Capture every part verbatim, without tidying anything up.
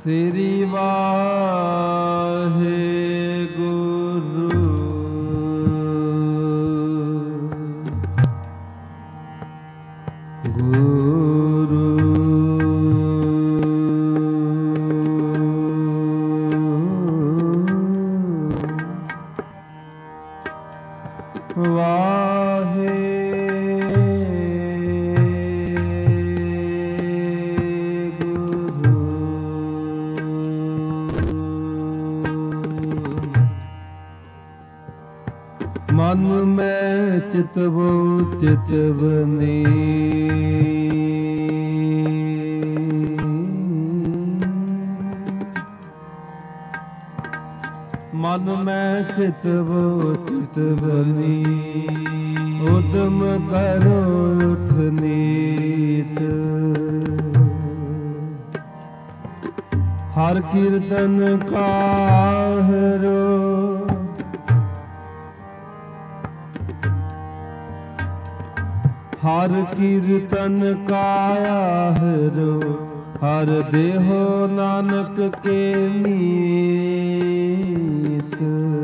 ਸ੍ਰੀ ਵਾਹਿਗੁਰੂ। ਗੁਰੂ ਵਾਹਿਗੁਰੂ। ਮਨ ਮੈਂ ਚਿਤਵੋ ਚਿਤਵਨੀ, ਮਨ ਮੈਂ ਚਿਤਵੋ ਚਿਤਵਨੀ, ਉਦਮ ਕਰੋ ਉਠ ਨੀਤ। ਹਰ ਕੀਰਤਨ ਕਾਹਰੋ, ਹਰ ਕੀਰਤਨ ਕਾਹਰੋ, ਹਰ ਦੇਹੋ ਨਾਨਕ ਕੇ ਨੀਤ।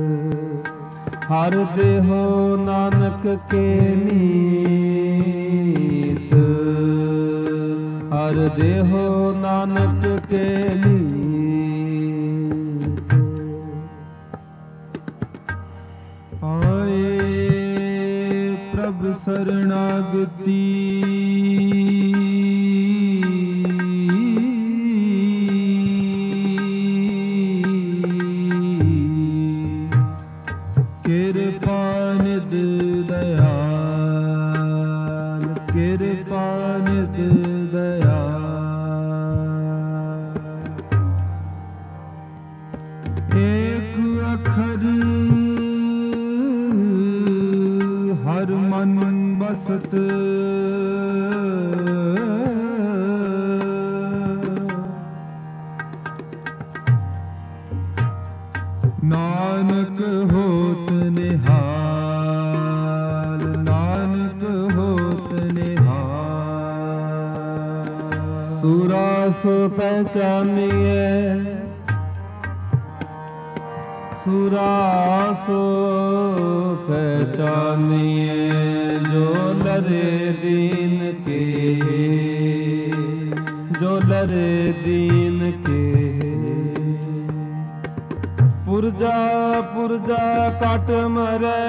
ਹਰ ਦੇਹੋ ਨਾਨਕ ਕੇ ਨੀਤ, ਹਰ ਦੇਹੋ ਨਾਨਕ ਕੇ ਨੀਤ। ਆਏ ਪ੍ਰਭ ਸਰਣਾਗਤੀ, ਕਿਰਪਾ ਨਿਧ ਦਇਆਲ, ਕਿਰਪਾ ਨਿਧ ਦਇਆਲ। ਏਕ ਅੱਖਰ ਹਰ ਮਨ ਬਸਤ, ਨਾਨਕ ਹੋਤ ਨਿਹਾਲ, ਨਾਨਕ ਹੋਤ ਨਿਹਾਲ। ਸੂਰਾ ਸੋ ਪਹਿਚਾਨੀਏ, ਸੂਰਾ ਸੋ ਪਹਿਚਾਨੀਏ, ਜੋ ਲਰੇ ਦੀਨ ਕੇ, ਜੋ ਲਰੇ ਦੀਨ ਕੇ। ਪੁਰਜਾ ਪੁਰਜਾ ਕਟ ਮਰੈ,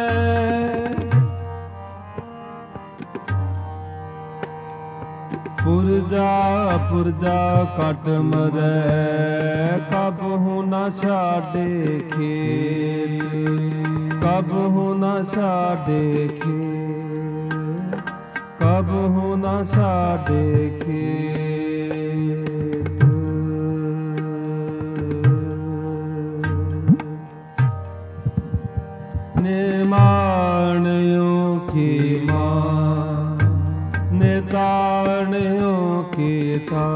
ਪੁਰਜਾ ਪੁਰਜਾ ਕਟ ਮਰੈ, ਕਬਹੁ ਨ ਛਾਡੇ ਖੇਤ, ਕਬਹੁ ਨ ਛਾਡੇ ਖੇਤ, ਕਬਹੁ ਨ ਛਾਡੇ ਖੇਤ। ਨਿਮਾਣਿਓ ਕੀ ਮਾਂ, ਨਿਤਾਣਿਓ ਕੀਤਾ,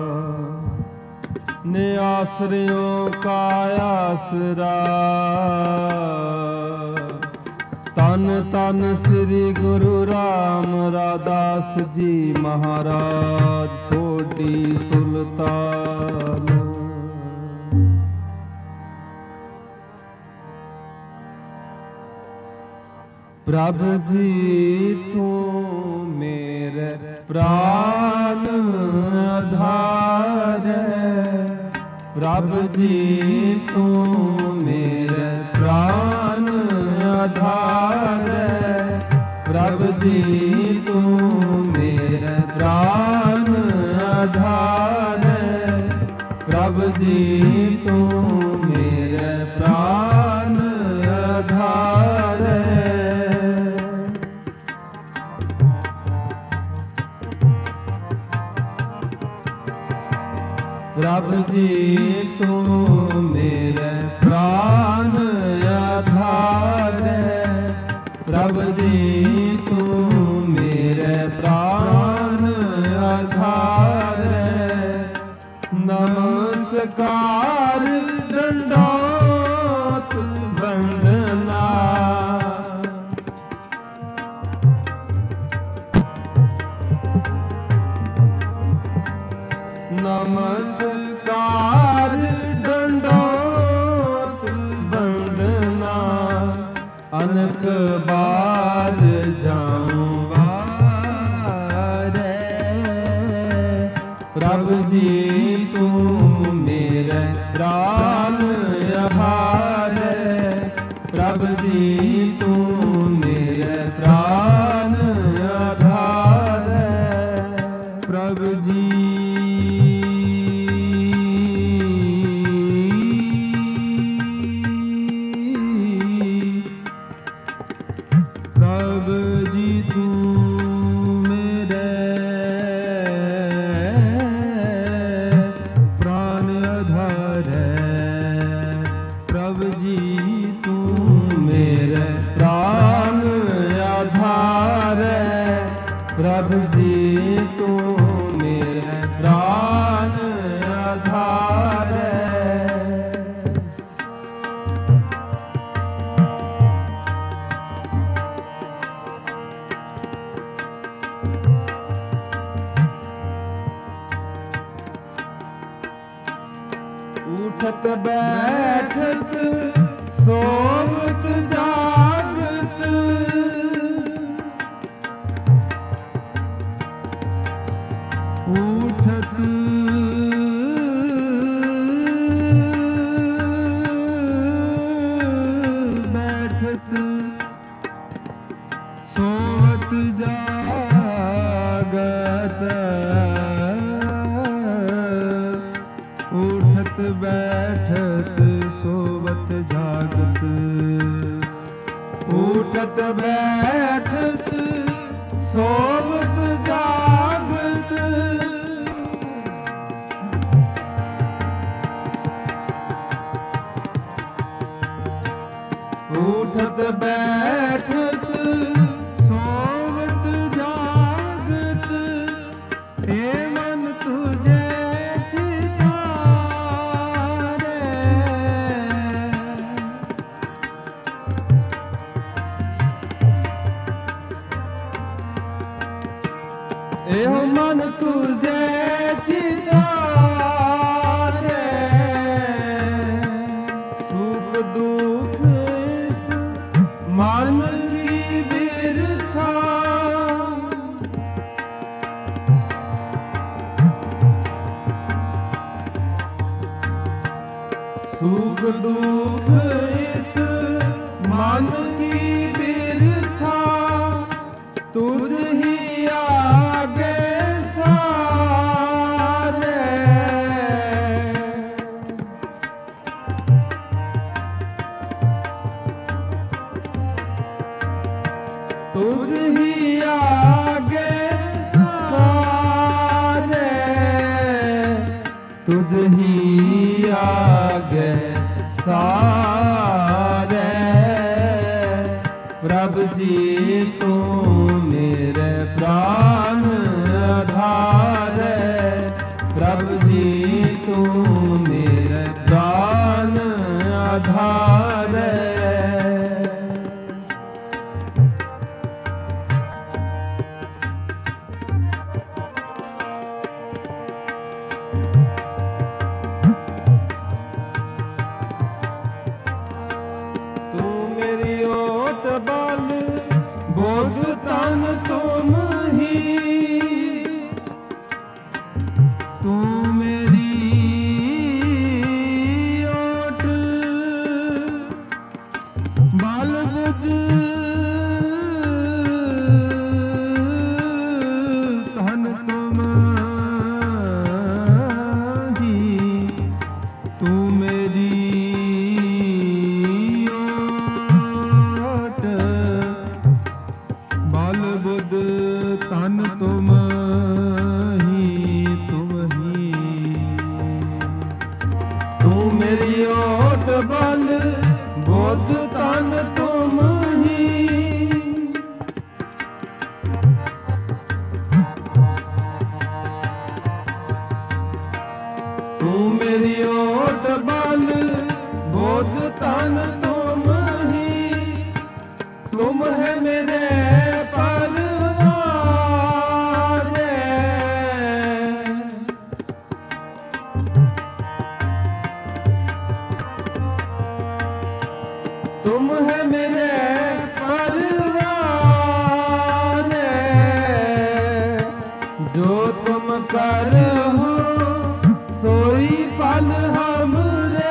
ਨਿਆਸਰਿਓ ਕਾ ਆਸਰਾ। ਤਨ ਤਨ ਸ੍ਰੀ ਗੁਰੂ ਰਾਮਦਾਸ ਜੀ ਮਹਾਰਾਜ, ਸੋਢੀ ਸੁਲਤਾਨ। ਪ੍ਰਭ ਜੀ ਤੂੰ ਮੇਰੇ ਪ੍ਰਾਨ ਆਧਾਰ, ਪ੍ਰਭ ਜੀ ਤੂੰ ਮੇਰੇ ਪ੍ਰਾਨ ਆਧਾਰ। ਪ੍ਰਭ ਜੀ ਤੂੰ ਮੇਰੇ ਪ੍ਰਾਨ ਆਧਾਰ, ਪ੍ਰਭ ਜੀ ਤੂੰ ਮੇਰੇ ਪ੍ਰਾਨ ਆਧਾਰ। ਪ੍ਰਭ ਜੀ ਤੂੰ ਮੇਰੇ ਪ੍ਰਾਨ ਆਧਾਰ, ਪ੍ਰਭ ਜੀ ਤੂੰ ਮੇਰੇ ਪ੍ਰਾਨ ਆਧਾਰ। ਨਮਸਕਾਰ ਦੰਡੋਤ ਵੰਦਨਾ, ਨਮਸਕਾਰ अनक बार जाऊंगा रे। प्रभु जी तू मेरे प्राण आधार, प्रभु जी तू मेरे प्राण आधार। प्रभु जी प्रभु जी तू मेरे प्राण आधार, प्रभु जी तू मेरे प्राण आधार, प्रभु जी तू मेरे प्राण आधार। उठत बैठत सोवत जागत, उठत बैठत सोवत जागत, उठत बैठत सोवत जागत, उठत बैठत सोवत जागत। उठत बैठत सोवत जागत, हे मन तुझे एहो मन तुझे चितारे, सुख दुख इस मन की बिरथा। सुख दुख इस मन की बिरथा, तुझ ही आगे सारे। तुझ ही आगे सारे, तुझ ही आगे सारे। प्रभु जी तू मेरे प्राण आधार, प्रभु जी तू मेरे प्राण आधार। तू मेरी ओट बल बोध तन तुम ही, तू मेरी ओट बल बुध तन तुम ही, तू मेरी बल बुध तन तुम ही, तुम ही। तू मेरी ओट बल बुध तन तुम ही। तू मेरी ओट बल बुध तन तुम ही, तुम है मेरे तुम है मेरे करहु सोई फल हमरे।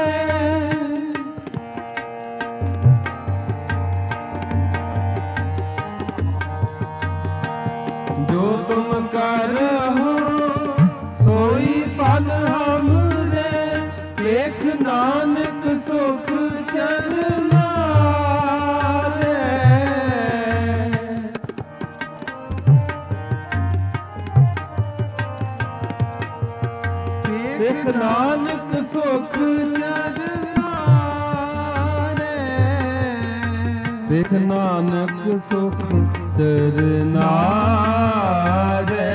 जो तुम करहु सोई फल हमरे, देख नानक सुख चरना रे। देख नानक सुख चरना रे। देख नानक सुख चरना रे।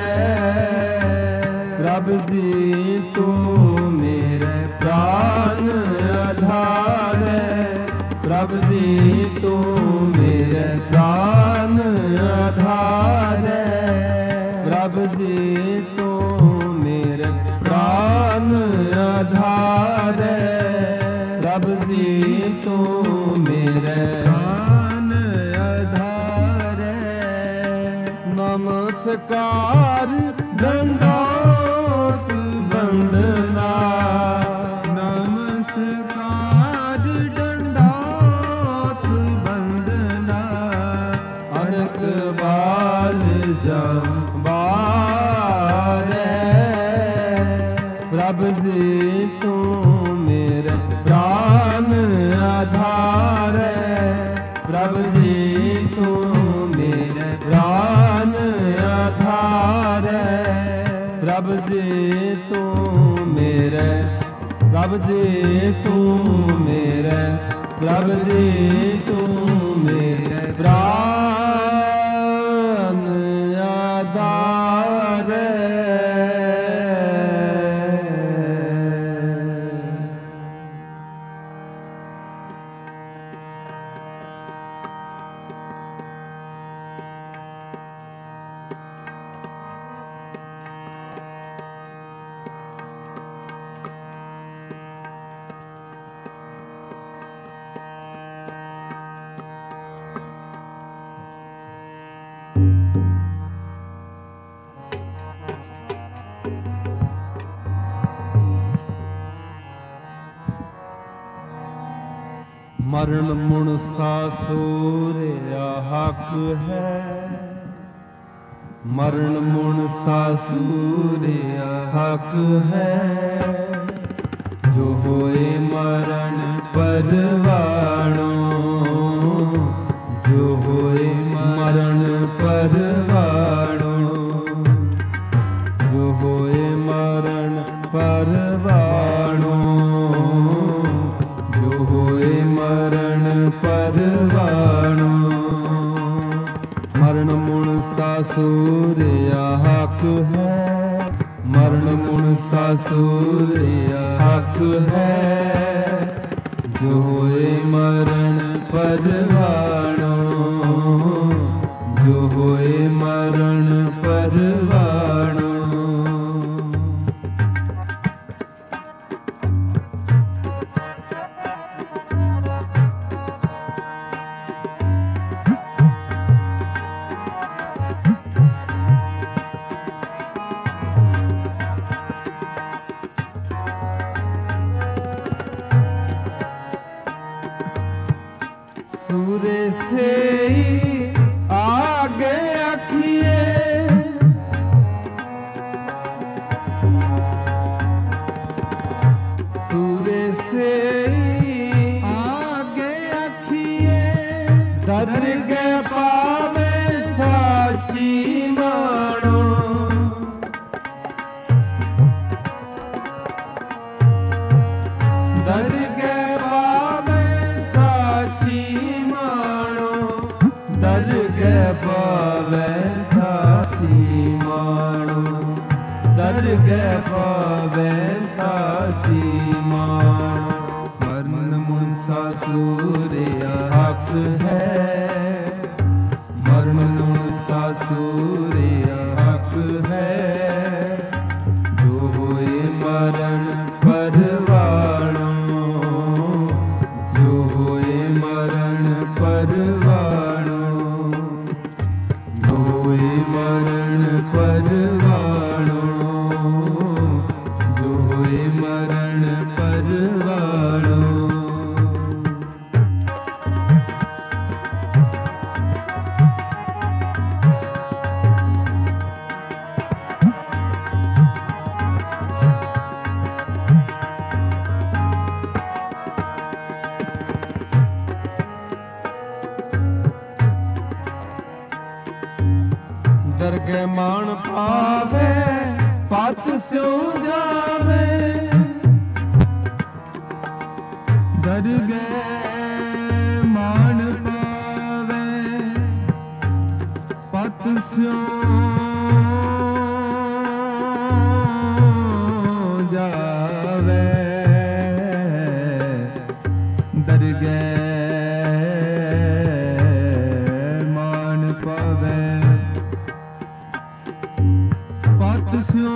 प्रभ जी तू मेरे प्राण आधार है। प्रभ जी तू मेरे प्राण आधार है। प्रभ जी तू मेरे प्राण आधार है। प्रभ जी तू मेरे प्राण आधार है। नमस्कार दंडोत वंदना। नमस्कार दंडोत वंदना। अनक बाल जंबारे। प्रभ जी तू मेरे प्राण आधार है। प्रभ जी तू मेरे प्राण आधार है। प्रभ जी तू मेरे, प्रभ जी तू मेरे, प्रभ जी तू मेरे प्राण आधार है। मरण मुण सासूरिया हक है। मरण मुण सासूरिया हक है। जो होए मरण परवाणो, जो होए मरण परवाणो, जो होए मरण परवाणो, जो होए मरण परवाणो। मरण मुण सासूरिया हक है। मरण मुण सासूरिया हक है। जो होए मरण परवाणो, जो होए मरण परवाणो। सूरे से आगे अखिए, सूरे से आगे अखिए। दरगह पावे साची मानो, दरगह पावे साची मानो। दरगह पावे साची मानो। दरगह पावे साची मानो। मरण मुन सासूरिया हक है। मरण मुन सासूरिया हक है। जो होए मरण परवाणो, जो होए मरण परवाणो, होए मरण परवाणो। ਦਰਗਹਿ ਮਾਣ ਪਾਵੇ ਪਤ ਸਿਉ ਜਾਵੇ, ਦਰਗਹਿ ਮਾਣ ਪਾਵੇ ਪਤ ਸਿਉ ਜਾਵੇ, ਦਰਗਹਿ ਮਾਣ ਪਾਵੇ ਪਤ ਸਿਉ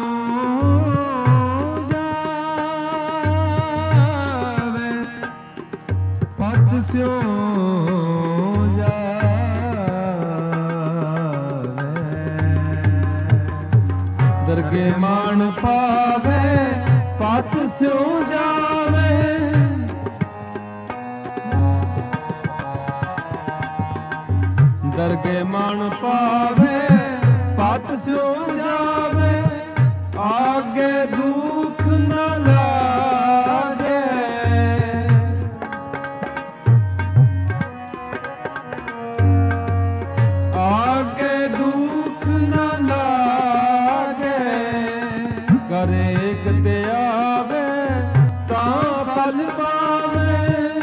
ਜਾਵੇ, ਪਤ ਸਿਉ ਜਾਵੇ, ਦਰਗਹਿ ਮਾਣ ਪਾਵੇ ਪਤ ਸਿਉ ਜਾਵੇ, ਦਰਗਹਿ ਮਾਣ ਪਾਵੇ ਪਤ ਸਿਉ ਜਾਵੇ, ਆਗੇ ਦੁਖ ਨ ਲਾਗੇ, ਆਗੇ ਦੁਖ ਨ ਲਾਗੇ, ਘਰ ਏਕ ਤੇ ਆਵੇ ਤਾਂ ਫਲ ਪਾਵੇ,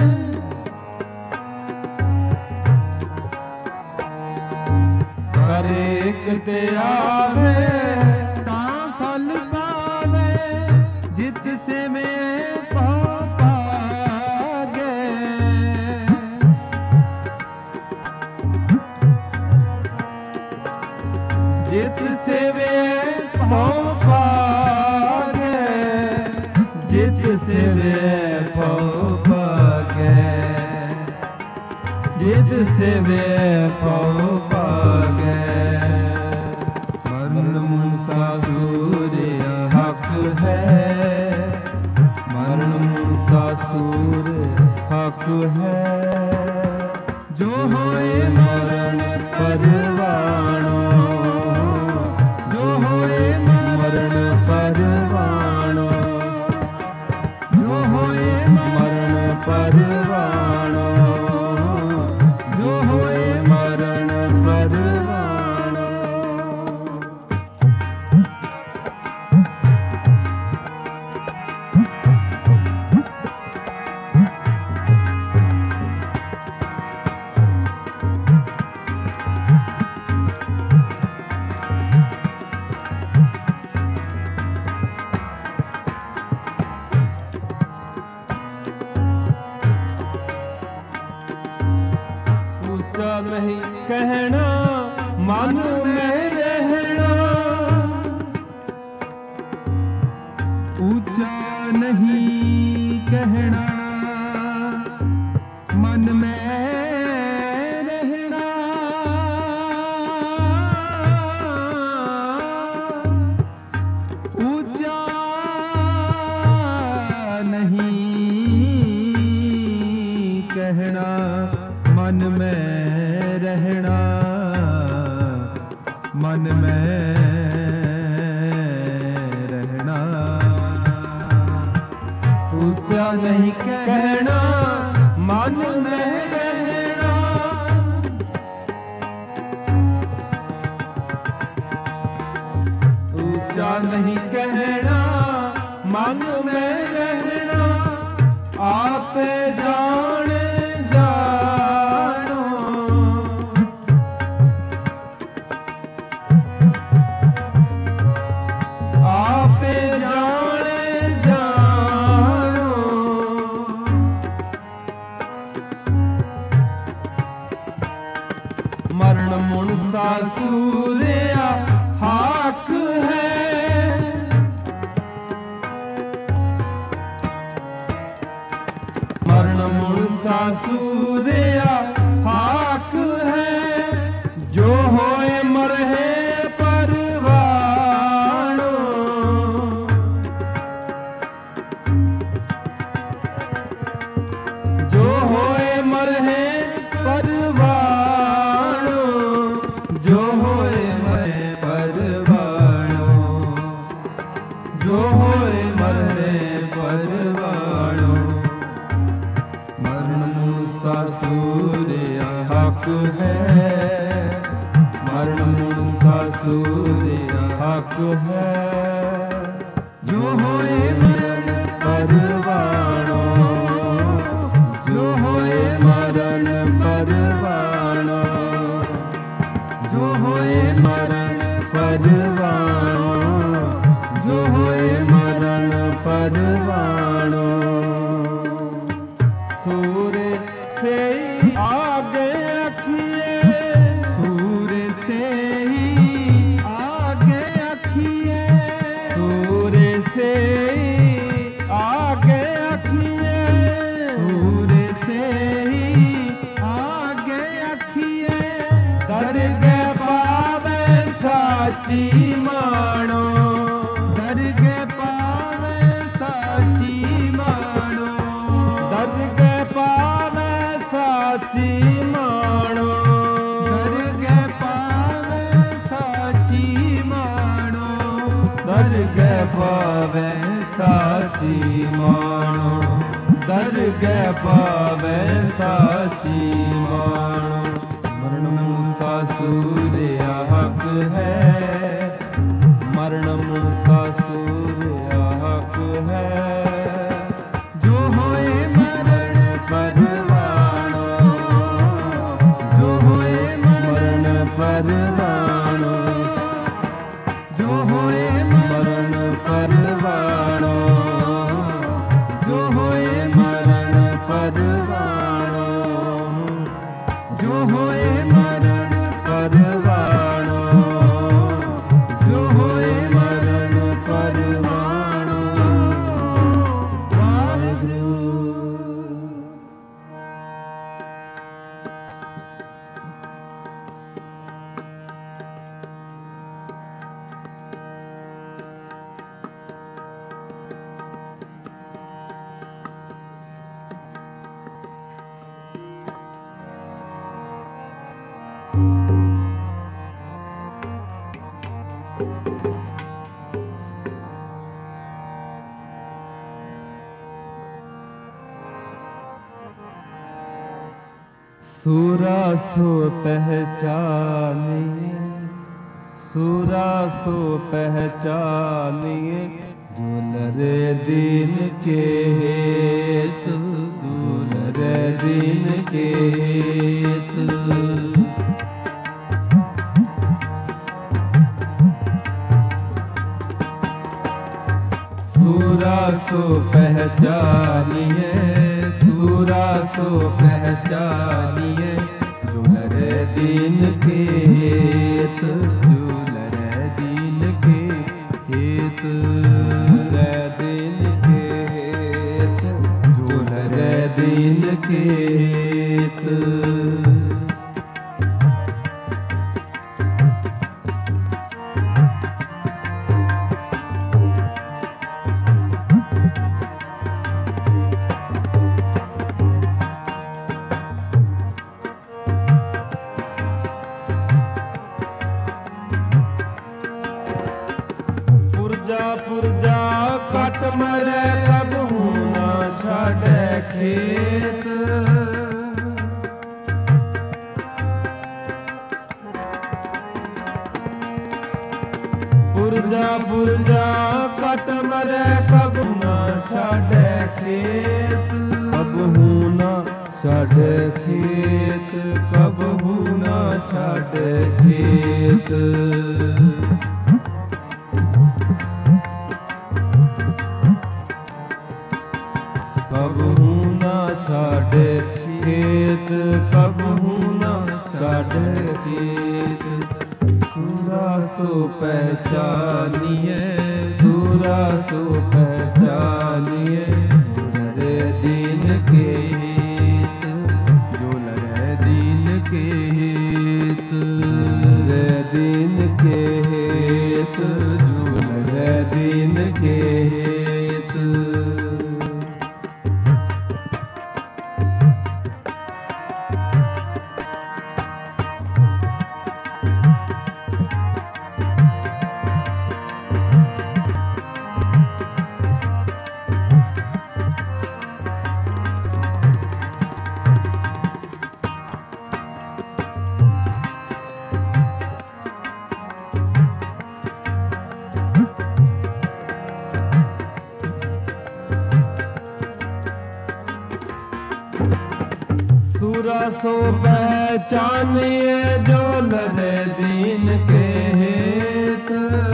ਘਰ ਏਕ ਤੇ ਆਵੇ ਤਾਂ ਫਲ ਪਾਵੇ, ਜਿਤ ਸਿਵੇ ਭਉ ਭਾਗੇ, ਜਿਤ ਸਿਵੇ ਭਉ ਭਾਗੇ, ਜਿਤ ਸਿਵੇ ਭਉ ਭਾਗੇ, ਜਿਤ ਸਿਵੇ ਭਉ ਭਾਗੇ, ਮਰਨ ਮੁਨਸਾ ਸੂਰਿਆ ਹੱਕ ਹੈ, ਮਰਨ ਮੁਨਸਾ ਸੂਰ ਹੱਕ ਹੈ, ਜੋ ਹੋਏ ਮਰਨ ਪਰਵਾਣੋ, ਜੋ ਹੋਏ ਮਰਨ ਪਰਵਾਣੋ, ਜੋ ਹੋਏ ਮਰਨ ਪਰਵਾਣੋ, ਜੋ ਹੋਏ ਮਰਨ ਪਰਵਾਣੋ। ਉੱਚਾ ਨਹੀਂ ਕਹਿਣਾ ਮਨ ਮੈਂ ਰਹਿਣਾ, ਉੱਚਾ ਨਹੀਂ ਕਹਿਣਾ ਮਨ ਮੈਂ ਰਹਿਣਾ, ਉੱਚਾ ਨਹੀਂ ਕਹਿਣਾ ਮਨ ਮੈਂ ਰਹਿਣਾ, ਮਨ ਮੈਂ ਰਹਿਣਾ, ਉੱਚਾ ਨਹੀਂ ਕਹਿਣਾ ਮਨ ਮੈਂ ਰਹਿਣਾ, ਉੱਚਾ ਨਹੀਂ ਕਹਿਣਾ ਮਨ ਮੈਂ ਰਹਿਣਾ, ਆਪੇ ਜਾਣੇ ਮਰਨ ਮੁਨਸਾ ਸੂਰਿਆ ਹੱਕ ਹੈ, ਮਰਨ ਮੁਨਸਾ ਸੂਰਿਆ ਹੱਕ ਹੈ, ਜੋ ਹੋਏ ਮਰਹੇ ਪਰਵਾਣੋ, ਜੋ ਹੋਏ ਮਰਹੇ ਪਰਵਾਣੋ, ਜੋ ਹੋਏ ਮਰਹੇ ਪਰਵਾਣੋ, ਜੋ ਹੋਏ ਮਰਹੇ ਪਰਵਾਣੋ, ਮਰਨ ਮੁਨਸਾ ਸੂਰਿਆ ਹੱਕ ਹੈ, ਮਰਨ ਮੁਨਸਾ सूर्य हक है। जो होए मरण परवाणो, जो होए मरण परवाणो, जो होए मरण परवाणो, जो होए मरण परवाणो। सूर्य से आगे अखिए, सूर्य से ही आगे अखिए, सूर्य से आगे अखिए, सूर्य से ही आगे अखिए। दरगे पावे साची मानो, दरगे पावे साची मानो, दरगे पावे साची मानो, दरगे पावे साची मानो, दरगे पावे साची मानो, दरगे पावे साची मानो। मरण सा सूर्य हक है, मरण सा सूर्य हक है। जो होए मरण परवाणो, जो होए मरण परवाणो, जो होए मरण परवाणो, जो होए मरण परवाणो, जो होए मरण परवाणो, जो होए मरण परवाणो। वाहिगुरु। सूरा सो पहचानिए, सूरा सो पहचानिए, दुलरे दीन के हेत, दुलरे दीन के हेत। सूरा सो पहचानिए, सूरा सो पहचानिए, दुलरे दीन के हेत, दुलरे दीन के हेत, दुलरे दीन के हेत, दुलरे दीन के हेत। पुरजा कट मरे कबहू ना छाड़े खेत, पुरजा पुरजा कट मरे कबहू ना छाड़े खेत, कबहू ना छाड़े खेत, कबहू ना छाड़े खेत। कबहू ना छाड़े खेत, कबहू ना छाड़े खेत। सूरा सो पहचानिए, सूरा सो पहचानिए, दुलरे दीन के हेत, दुलरे दीन के हेत, दुलरे दीन के हेत, दुलरे दीन के हेत। सो पहचानिए जो लरे दीन के हेत।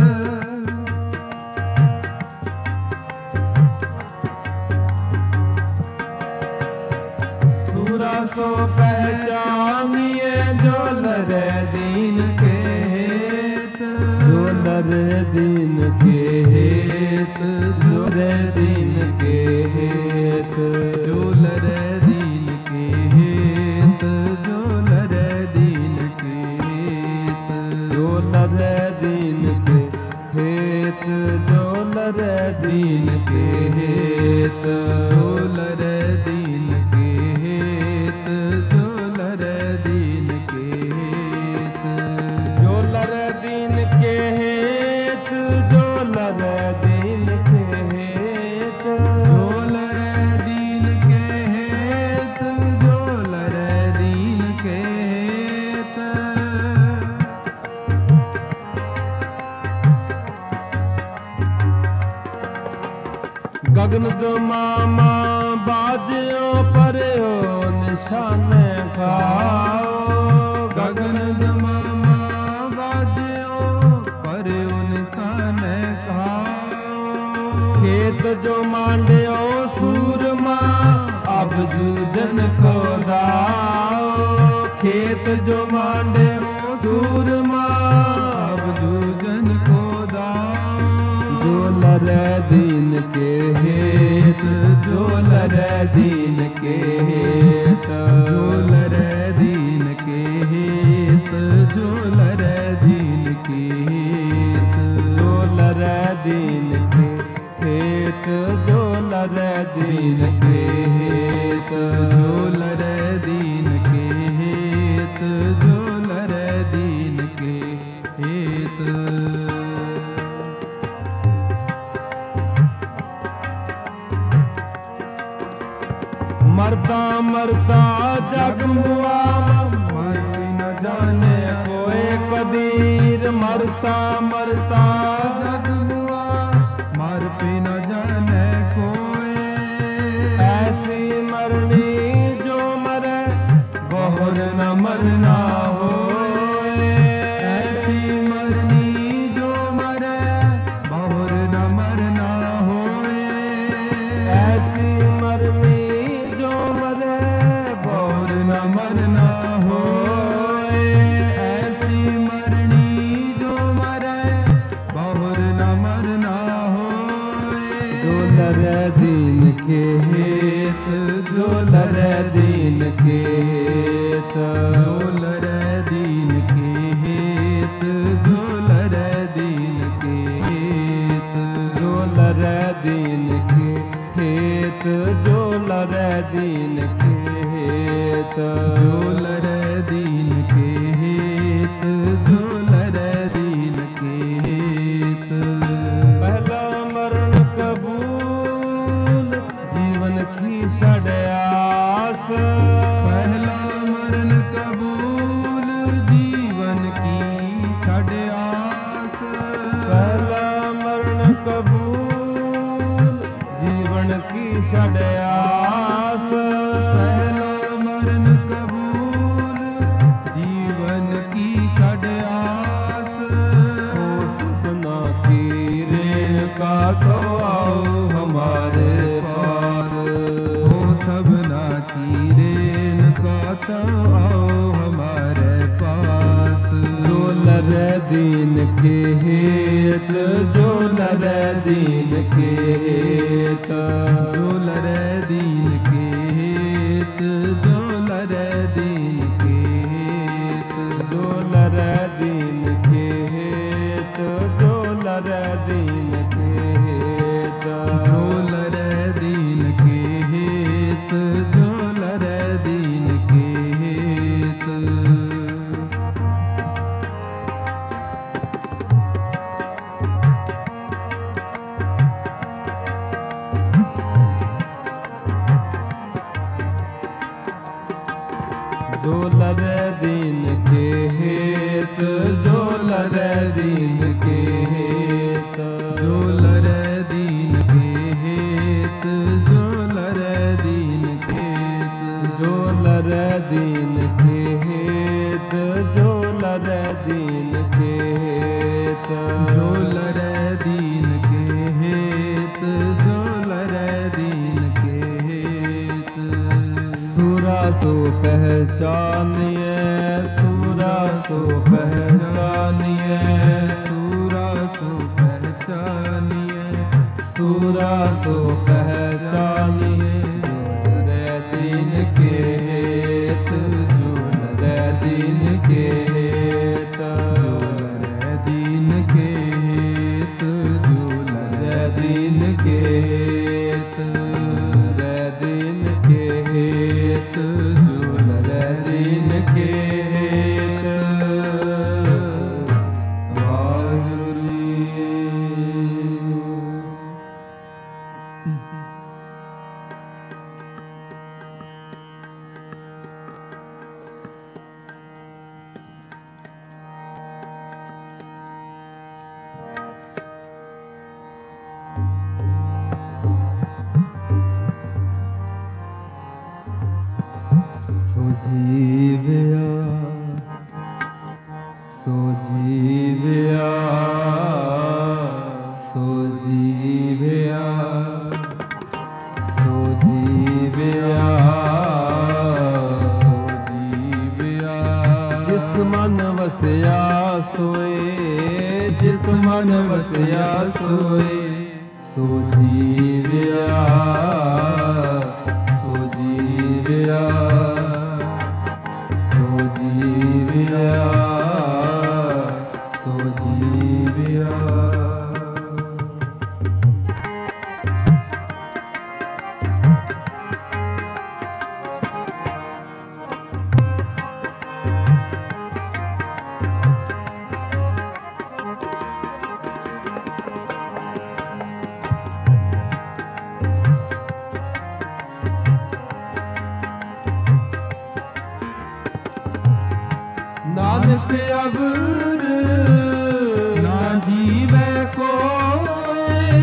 सूरा सो पहचानिए जो लरे दीन के हेत। जो लरे दीन के हेत, जो लरे दीन के हेत, जो लरे दीन के हेत, जो लरे दीन के हेत, जो लरे दीन के हेत, जो लरे दीन के हेत, जो लरे दीन के हेत, जो लरे दीन के हेत, जो लरे दीन के हेत, जो लरे दीन के हेत, जो लरे दीन के हेत, जो लरे दीन के हेत। गगन जो मामा बाजियो परे हो निशाने खाओ। गगन जो मामा बाजियो परे हो निशाने खाओ। खेत जो मांडियो सूरमा अब जूझन को दाओ। खेत जो मांडियो सूरमा अब जूझन को दाओ। जो लरे दीन के हेत, जो लरे दीन के हेत, जो लरे दीन के हेत, जो लरे दीन के हेत, जो लरे दीन के हेत, जो लरे दीन के हेत, जो लरे दीन के हेत, जो लरे दीन के हेत। मरता मरता जग मुआ मर न जाने कोई कबीर। मरता मरता जग मुआ मर पे न जाने कोई। ऐसी मरनी जो मरे बहुर न मरना होए। ऐसी मरनी जो मरे बहुर न मरना होए। ऐसी मरनी न मरना होए। ऐसी मरनी जो मरे बहुर न मरना होए। जो लरे दीन के हेत, जो लरे दीन के हेत, जो लरे दीन के हेत, जो लरे दीन के हेत, जो लरे दीन के हेत, जो लरे दीन के हेत, जो लरे दीन के हेत, जो लरे दीन के हेत। पहला मरण कबूल जीवन की षड्यास। पहला मरण कबूल जीवन की षड्यास। पहला मरण कबूल जीवन की षड्यास। पहला मरण कबूल जीवन की षड्यास। हो सपना की रेणुका तो आओ हमारे पास। हो सपना की रेणुका तो आओ हमारे पास। जो लरे दीन के हेत, जो लरे दीन के हेत, जो लरे दीन के हेत, जो लरे दीन के हेत, जो लरे दीन के हेत, जो लरे दीन के हेत, जो लरे दीन के हेत, जो लरे दीन के हेत। जो लरे दीन के हेत, जो लरे दीन के हेत, जो लरे दीन के हेत, जो लरे दीन के हेत, जो लरे दीन दीन के हेत, जो लरै दीन के हेत, जो लरै दीन के हेत, जो लरै दीन के हेत। सूरा सो पहचानिए, सूरा सो पहचानिए, सूरा सो पहचानिए, सूरा सो पहचानिए, जो लरै दीन के हेत, जो लरै दीन के हेत, जो लरै दीन के हेत, जो लरै दीन के हेत, लरै दीन के हेत, जो लरै दीन के हेत। वाहिगुरू सो जीवया, सो जीवया, सो जीवया, सो जीवया, सो जीवया। जिस मन वसया सोए, जिस मन वसया सोए, सो जीवया, सो जीवया, सो जीवया, सो जीवया। नानक अवर ना जीवै कोय,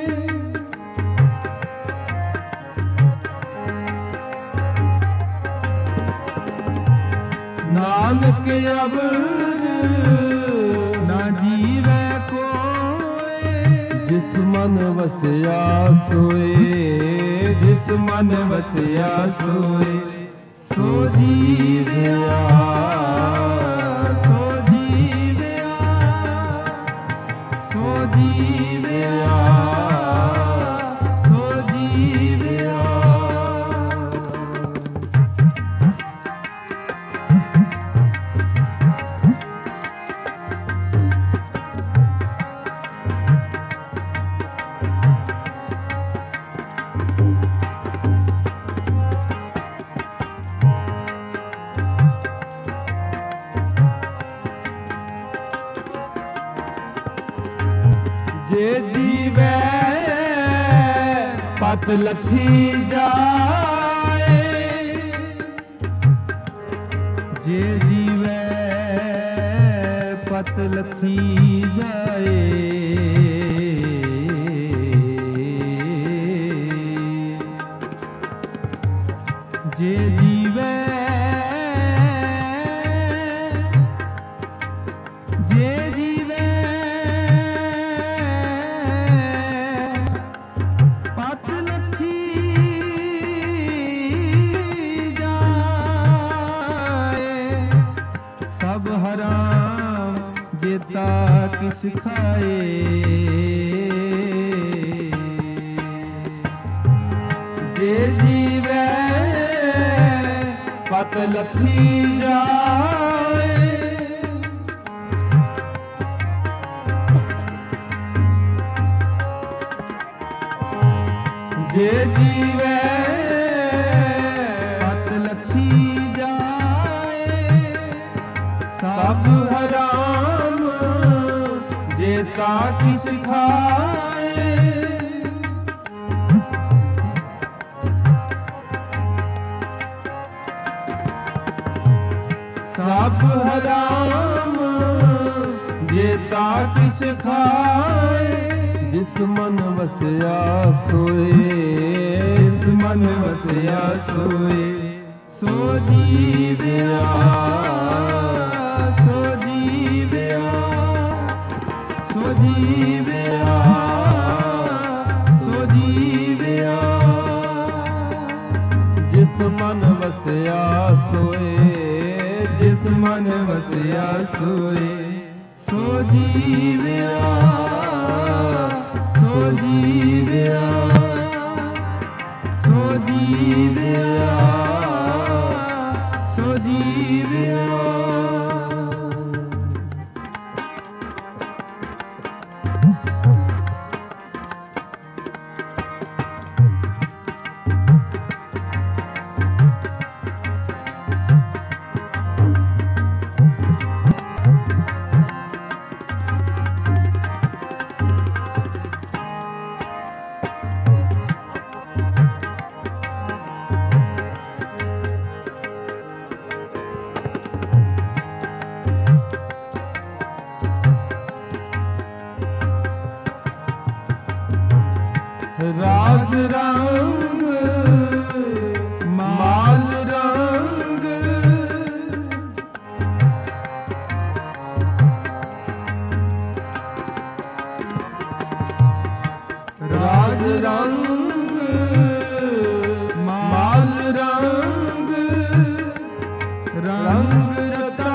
नानक अवर ना जीवै कोय। जिस मन वसया सोए, जिस मन वसया सोए, सो जीवया, सो जीवया, सो जीवया, सो जीवया। जे जीवै पत लथी जाए, जे जीवै पत लथी जाए, जे जीवै, जे जीवै पत लथी जाए, सब हराम जेता किस खाए। जे जीवै पत लथी जाए, जे जीवै पत लथी जाए, सब हराम जेता किस खाए। सब हराम जेता किस खाए। जिस मन वसया सोए, जिस मन वसया सोए, ਸੋ ਜੀਵਿਆ ਸੋ ਜੀਵਿਆ ਸੋ ਜੀਵਿਆ ਸੋ ਜੀਵਿਆ ਜਿਸ ਮਨ ਵਸਿਆ ਸੋਏ ਜਿਸ ਮਨ ਵਸਿਆ ਸੋਏ ਸੋ ਜੀਵਿਆ ਸੋ ਜੀਵਿਆ ਸੋ ਜੀਵਿਆ ਸੋ ਜੀਵਿਆ ਰਾਜ ਰੰਗ ਮਾਲ ਰੰਗ ਰਾਜ ਰੰਗ ਮਾਲ ਰੰਗ ਰੰਗ ਰਤਾ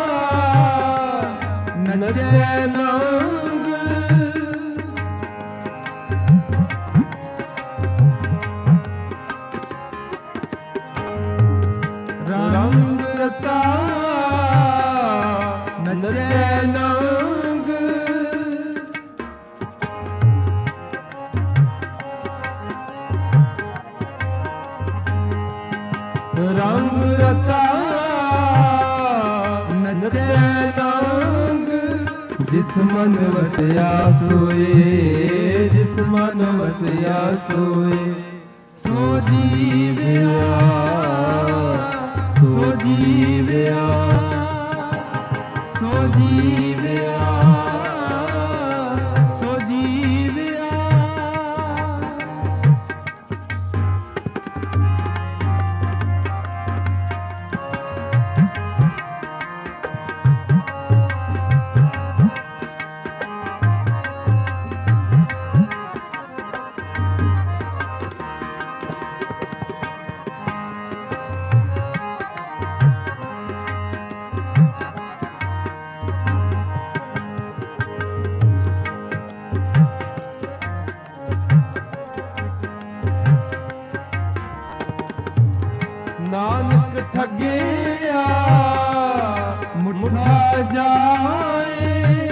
ਨਚੈ ਨੰਗ ਰੰਗ ਰਤਾ ਨਚੈ ਨੰਗ ਰੰਗ ਰਤਾ ਨਚੈ ਨੰਗ ਜਿਸ ਮਨ ਵਸਿਆ ਸੋਏ ਜਿਸ ਮਨ ਵਸਿਆ ਸੋਏ ਸੋ ਜੀਵਿਆ ਸੋ ਜੀਵਿਆ ਸੋ ਜੀਵਿਆ ਸੋ ਜੀਵਿਆ ਨਾਨਕ ਠੱਗਿਆ ਮੁੱਠਾ ਜਾਏ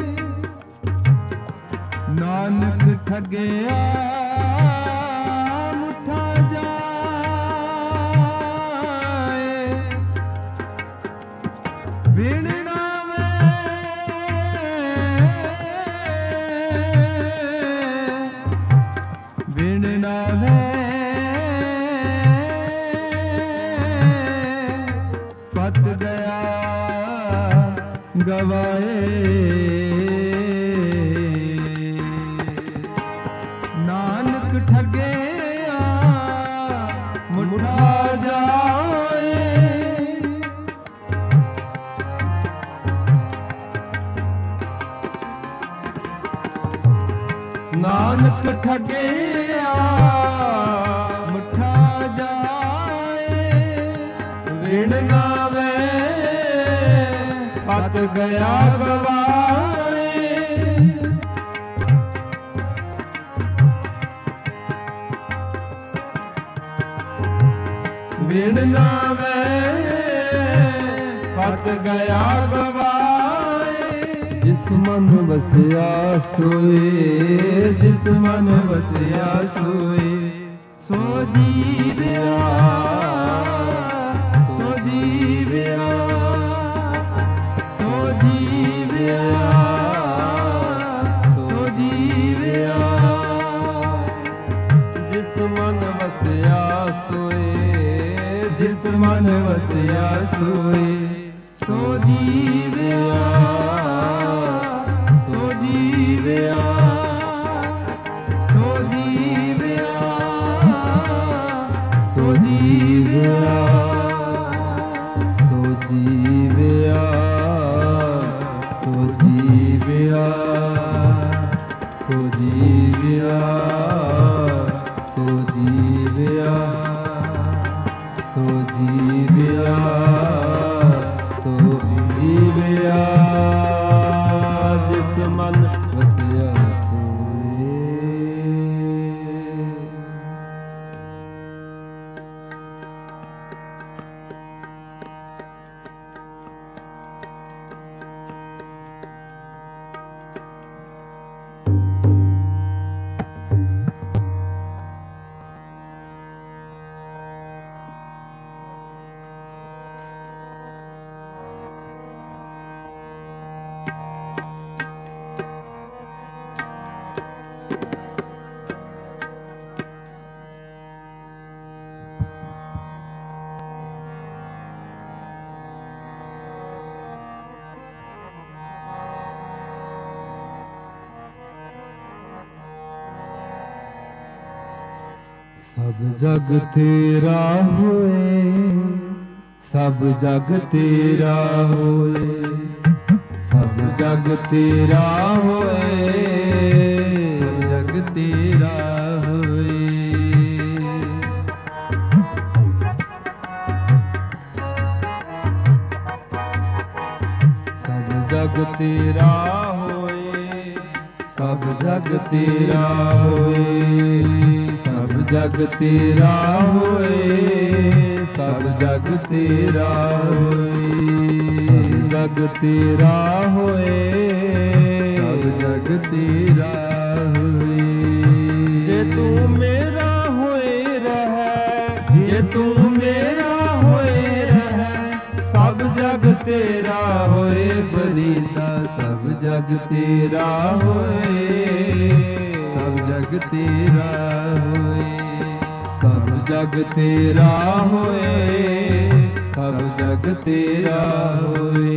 ਨਾਨਕ ਠੱਗਿਆ ਮੁੱਠਾ ਜਾਏ ਵਿਣ ਨਾਵੇ ਵਿਣ ਨਾਵੇ ਪਤ ਗਿਆ ਗਵਾਏ ਨਾਨਕ ਠੱਗਿਆ ਮੁੱਠਾ ਜਾਏ ਨਾਨਕ ਠੱਗਿਆ ਮੁੱਠਾ ਜਾਏ ਵਿਣ ਨਾਵੇ ਪਤ ਗਿਆ ਗਵਾਏ ਵਿਣ ਨਾਵੇ ਪਤ ਗਿਆ ਗਵਾਏ ਜਿਸ ਮਨ ਵਸਿਆ ਸੋਏ ਜਿਸ ਮਨ ਵਸਿਆ ਸੋਏ ਸੋ ਜੀਵਿਆ ਸੋ ਜੀਵਿਆ ਸੋ ਜੀਵਿਆ ਸੋ ਜੀਵਿਆ ਜਿਸ ਮਨ ਵਸਿਆ ਸੋਏ ਜਿਸ ਮਨ ਵਸਿਆ ਸੋਏ ਸੋ ਜੀਵਿਆ ਸੋ ਜੀਵਿਆ ਸੋ ਜੀਵਿਆ ਸੋ ਜੀਵਿਆ ਜੀਵਿਆ ਸੋ ਜੀਵਿਆ ਸੋ ਜੀਵਿਆ ਸੋ ਜੀਵਿਆ ਸੋ ਜੀਵਿਆ ਸੋ ਜੀਵਿਆ ਜਿਸ ਮਨ ਵਸਿਆ ਸੋਏ। ਸਭ ਜਗ ਤੇਰਾ ਹੋਏ, ਸਭ ਜਗ ਤੇਰਾ ਹੋਏ, ਸਭ ਜਗ ਤੇਰਾ ਹੋਏ, ਸਭ ਜਗ ਤੇਰਾ ਹੋਏ। ਸਭ ਜਗ ਤੇਰਾ ਹੋਏ, ਸਭ ਜਗ ਤੇਰਾ ਹੋਏ, ਸਭ ਜਗ ਤੇਰਾ ਹੋਏ, ਸਭ ਜਗ ਤੇਰਾ ਹੋਏ, ਸਭ ਜਗ ਤੇਰਾ ਹੋਏ, ਸਭ ਜਗ ਤੇਰਾ ਹੋਏ। ਜੇ ਤੂੰ ਮੇਰਾ ਹੋਏ ਰਹਿ, ਜੇ ਤੂੰ ਮੇਰਾ ਹੋਏ ਰਹਿ, ਸਭ ਜਗ ਤੇਰਾ ਹੋਏ ਫਰੀਦਾ, ਸਭ ਜਗ ਤੇਰਾ ਹੋਏ, ਸਭ ਜਗ ਤੇਰਾ ਹੋਏ, ਸਭ ਜਗ ਤੇਰਾ ਹੋਏ, ਸਭ ਜਗ ਤੇਰਾ ਹੋਏ।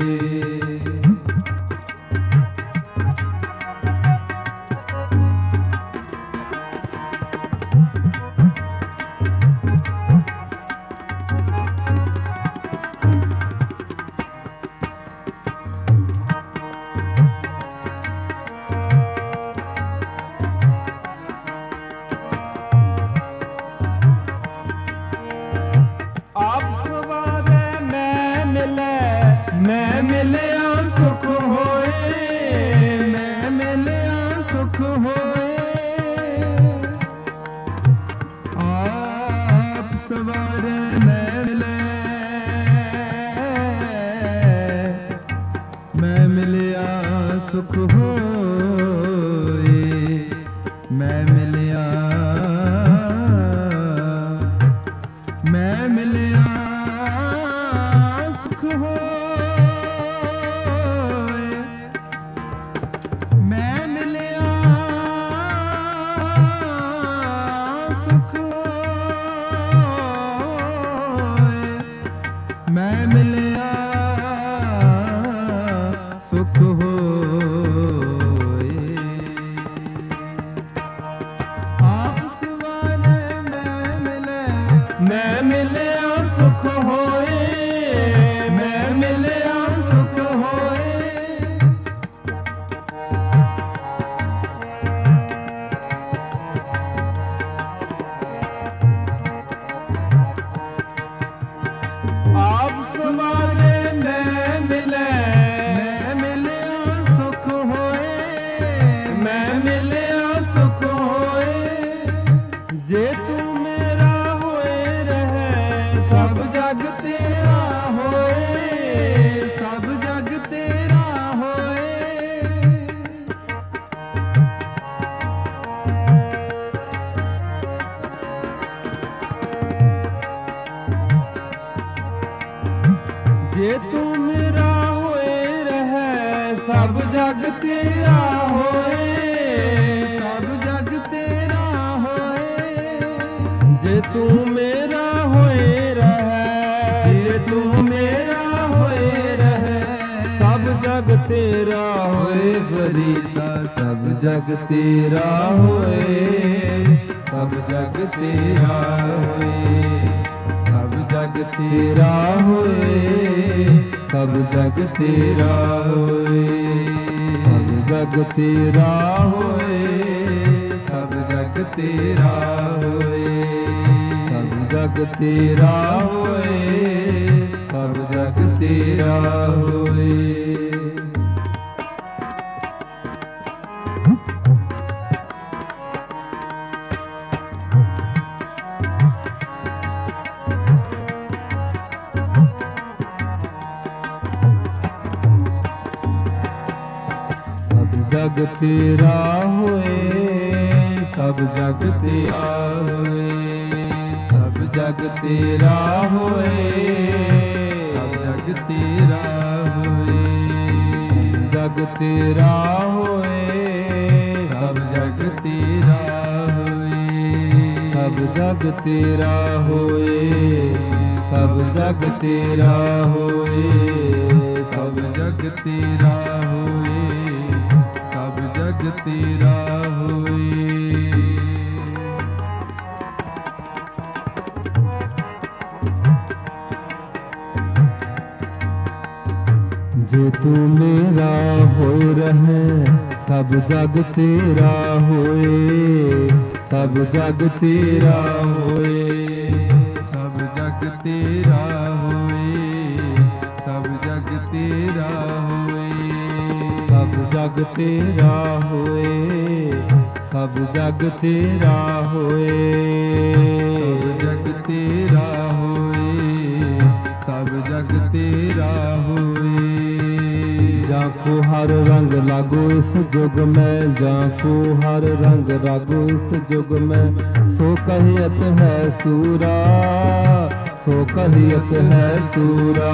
ਮੈਂ ਮਿਲਿਆ ਸੁਖ ਹੋਏ, ਮੈਂ ਮਿਲਿਆ ਸੁਖ ਹੋਏ, ਆਪ ਸਵਾਰੇ ਮੈਂ ਮਿਲੇ, ਮੈਂ ਮਿਲਿਆ ਸੁਖ ਹੋਏ, ਮੈਂ ਮਿਲਿਆ, ਮੈਂ ਮਿਲਿਆ ਸੁਖ ਹੋਏ, ਮੈਂ ਮਿਲਿਆ ਸੁਖ ਹੋਏ। ਆਪ ਸਵਾਰੇ ਮੈਂ ਮਿਲੇ, ਮੈਂ ਮਿਲਿਆ ਸੁਖ ਹੋਏ, ਮੈਂ ਮਿਲਿਆ ਸੁਖ ਹੋਏ। ਆਪ ਸਵਾਰੇ ਮੈਂ ਮਿਲੇ, ਮੈਂ ਮਿਲਿਆ ਸੁਖ ਹੋਏ, ਮੈਂ ਮਿਲਿਆ ਸੁਖ ਹੋਏ। ਜੇ ਤੂੰ ਮੇਰਾ ਹੋਏ ਰਹਿ, ਸਭ ਜਗ ਤੇਰਾ ਹੋਏ, ਸਭ ਜਗ ਤੇਰਾ ਹੋਏ। ਜੇ ਤੂੰ ਮੇਰਾ ਹੋਏ ਰਹਿ, ਸਭ ਜਗ ਤੇਰਾ ਹੋਏ, ਸਭ ਜਗ ਤੇਰਾ ਹੋਏ। ਜੇ ਤੂੰ ਮੇਰਾ ਹੋਏ ਰਹਿ, ਜੇ ਤੂੰ ਮੇਰਾ ਹੋਏ ਰਹਿ, ਸਭ ਜਗ ਤੇਰਾ ਹੋਏ ਫਰੀਦਾ, ਸਭ ਜਗ ਤੇਰਾ ਹੋਏ, ਸਭ ਜਗ ਤੇਰਾ ਹੋਏ, ਸਭ ਜਗ ਤੇਰਾ ਹੋਏ, सब जग तेरा होए, सब जग तेरा होए, सब जग तेरा होए, सब जग तेरा होए, सब जग तेरा होए। जग तेरा होए, सब जग तेरा होए, सब जग तेरा होए, सब जग तेरा होए, जग तेरा होए, सब जग तेरा होए, सब जग तेरा होए, सब जग तेरा होए, सब जग तेरा होए, सब जग तेरा होए। जे तू मेरा होए रहे, सब जग तेरा होए, सब जग तेरा होए, सब जग तेरा होए, सब जग तेरा होए, सब जग तेरा होए, सब जग तेरा होए, सब जग तेरा होए, सब जग तेरा होए। जाको हर रंग लागो इस जुग में, जाको हर रंग लागो इस जुग में, सो कहियत है सूरा, सो कहियत है सूरा।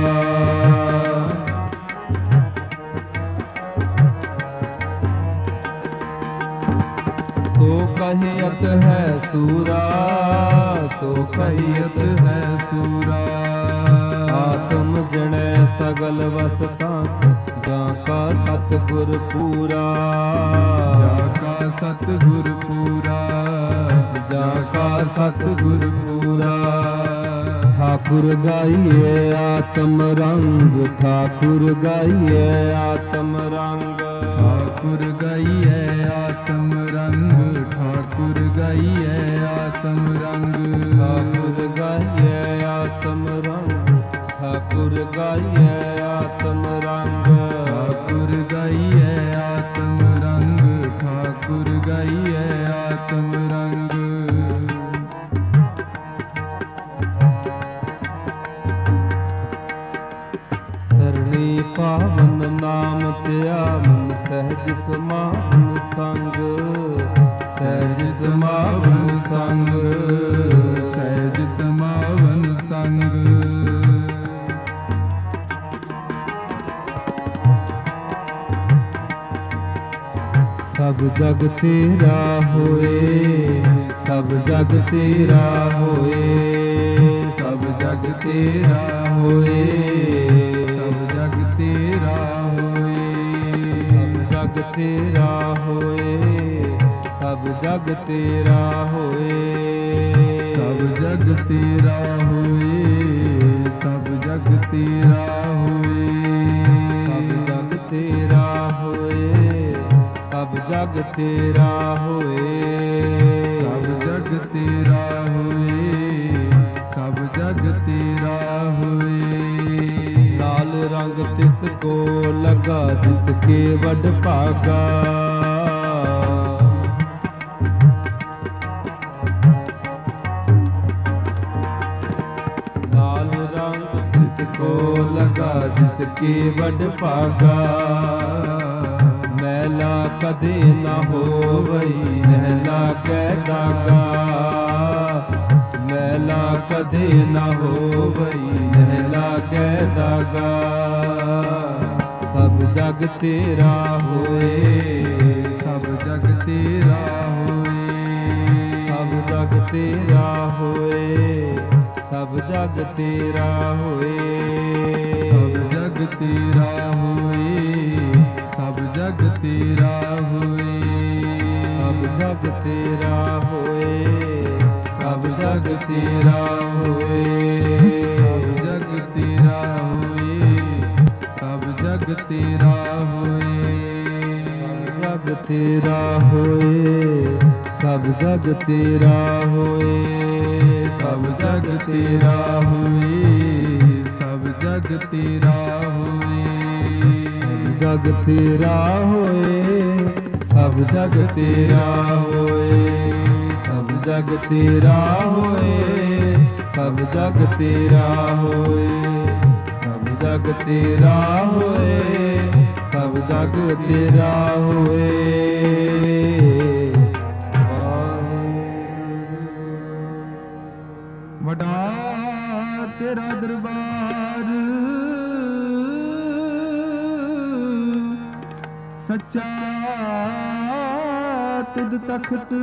सो कहियत है सूरा, सो कहियत है सूरा। आत्म जनै सगल वसता, जाका सतगुर पूरा, जाका सतगुर पूरा, जाका सतगुर पूरा। ठाकुर गाइए आत्म रंग, ठाकुर गाइए आत्म रंग, ठाकुर गाइए आत्म रंग, ठाकुर गाइए आत्म रंग, ठाकुर गाइए आत्म रंग, ठाकुर गाइए आत्म रंग, ठाकुर गाइए आत्म रंग, ठाकुर गाइए आत्म रंग। सरणी पावन नाम त्या, मन सहज समावन संग, सहज समावन संग, सहज समावन संग। सब जग तेरा होए, सब जग तेरा होए, सब जग तेरा होए, सब जग तेरा होए, सब जग तेरा होए, सब जग तेरा होए, सब जग तेरा होए, सब जग तेरा होए, सब जग तेरा होए, सब जग तेरा होए, सब जग तेरा होए, सब जग तेरा होए। लाल रंग तिसको लगा, जिसके वड भागा, लाल रंग तिसको लगा, जिसके वड भागा। मैला कदे न होवई, नहला कै दागा, मैला कदे न होवई, नहला कै दागा। सब जग तेरा होए, सब जग तेरा होए, सब जग तेरा होए, सब जग तेरा होए, सब जग तेरा होए, सब जग तेरा होए, सब जग तेरा होए, सब जग तेरा होए, सब जग तेरा होए, ਤੇਰਾ ਹੋਏ। ਸਭ ਜਗ ਤੇਰਾ ਹੋਏ, ਸਭ ਜਗ ਤੇਰਾ ਹੋਏ, ਸਭ ਜਗ ਤੇਰਾ ਹੋਏ, ਸਭ ਜਗ ਤੇਰਾ ਹੋਏ। ਜਗ ਤੇਰਾ ਹੋਏ, ਸਭ ਜਗ ਤੇਰਾ ਹੋਏ, ਸਭ ਜਗ ਤੇਰਾ ਹੋਏ, ਸਭ ਜਗ ਤੇਰਾ ਹੋਏ, ਸਭ ਜਗ ਤੇਰਾ ਹੋਏ, ਸਭ ਜਗ ਤੇਰਾ ਹੋਏ। ਵੱਡਾ ਤੇਰਾ ਦਰਬਾਰ, ਸੱਚਾ ਤੁਧ ਤਖਤ,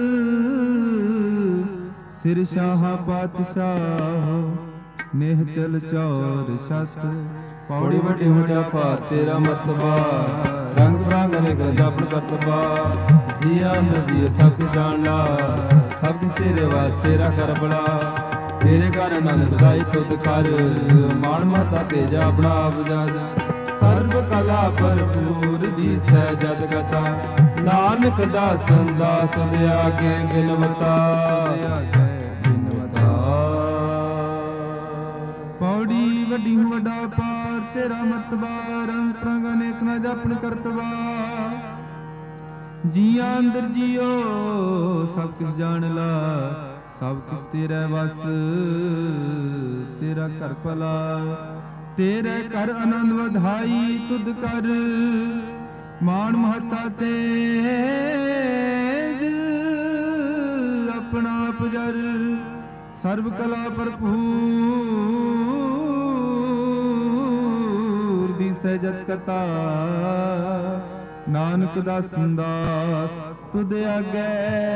ਸਿਰ ਸ਼ਾਹ ਪਾਤਸ਼ਾਹ ਨੇਹ ਚਲ ਚੌਰ ਛਤ। ਪੌੜੀ ਵੱਡੀ ਵੱਡਾ ਭਾਰ ਤੇਰਾ ਮਰਤਬਾ, ਰੰਗ ਬਰੰਗ ਅਨੇਕ ਜਪਨ ਕਰਤਬਾ। ਜੀਆ ਨਦੀ ਸਭ ਜਾਣਨਾ, ਸਭ ਤੇਰੇ ਵਾਸਤੇ ਰਾ ਕਰ ਬੜਾ। ਤੇਰੇ ਘਰ ਆਨੰਦ ਵਧਾਈ ਤੁਧ ਕਰ, ਮਾਣ ਮਹਤਾ ਤੇਜਾ ਬਣਾ ਬਜਾ। ਸਰਬ ਕਲਾ ਭਰਪੂਰ ਦੀਸੈ ਜਦ ਕਥਾ, ਨਾਨਕ ਦਾਸਨ ਦਾਸ ਤੁਧ ਆਗੇ ਬਿਨਵਤਾ। ਪੌੜੀ ਵੱਡੀ ਵੱਡਾ ਪਾਰ ਤੇਰਾ ਮਰਤਬਾ, ਰੰਗ ਪ੍ਰੰਗ ਅਨੇਕ ਨਾ ਜਪਨ ਕਰਤਬਾ। ਜੀਆਂ ਅੰਦਰ ਜੀਓ ਸਭ ਕੁਛ ਜਾਣ ਲਾ, ਸਭ ਕੁਛ ਤੇਰਾ ਵਸ ਤੇਰਾ ਘਰ ਭਲਾ। ਤੇਰੇ ਘਰ ਆਨੰਦ ਵਧਾਈ ਤੁਧ ਕਰ, ਮਾਣ ਮਹੱਤਾ ਤੇਜ ਆਪਣਾ ਪੁਜਰ। ਸਰਬ ਕਲਾ ਭਰਪੂਰ ਦੀਸੈ ਜਤ ਕਥਾ, ਨਾਨਕ ਦਾਸਨ ਦਾਸ ਤੁਧ ਆਗੇ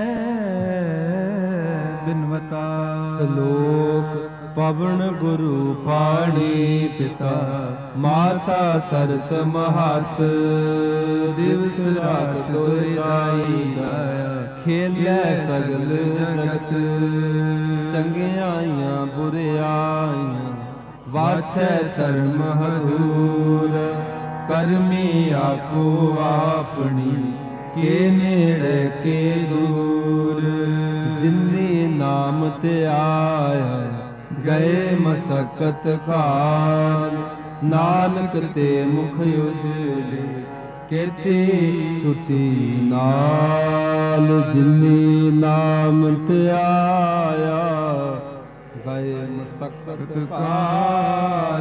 ਬਿਨਵਤਾ। ਸ਼ਲੋਕ ਪਵਨ ਗੁਰੂ ਪਾਣੀ ਪਿਤਾ, ਮਾਤਾ ਤਰਤ ਮਹਤ। ਦਿਵਸ ਰਾਤ ਦੋਇ ਦਾਈ ਦਾਇਆ, ਖੇਲੇ ਸਗਲ ਜਗਤ। ਚੰਗਿਆਈਆਂ ਬੁਰਿਆਈਆਂ ਵਾਛੈ ਧਰਮ ਹਦੂਰ। ਕਰਮੀ ਆਪੋ ਆਪਣੀ, ਕੇ ਨੇੜੇ ਕੇ ਦੂਰ। ਜਿਨੀ ਨਾਮ ਤੇ ਆਇਆ, ਗਏ ਮਸਕਤ ਕਾਲ। ਨਾਨਕ ਤੇ ਮੁਖ ਉਜਲੇ, ਕੇਤੀ ਛੁਟੀ ਨਾਲ। ਜਿਨੀ ਨਾਮ ਤੇ ਆਇਆ, ਗਏ ਮਸਕਤ ਕਾਲ।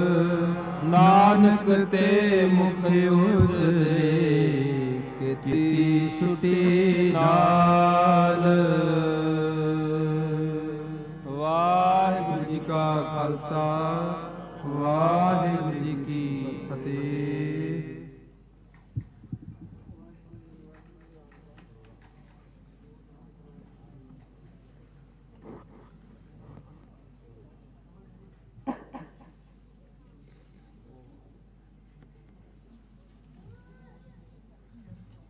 ਨਾਨਕ ਤੇ ਮੁਖ ਉਜਲੇ, ਕੇਤੀ ਛੁਟੀ ਨਾਲ। ਵਾਹਿਗੁਰੂ ਜੀ ਕਾ ਖਾਲਸਾ,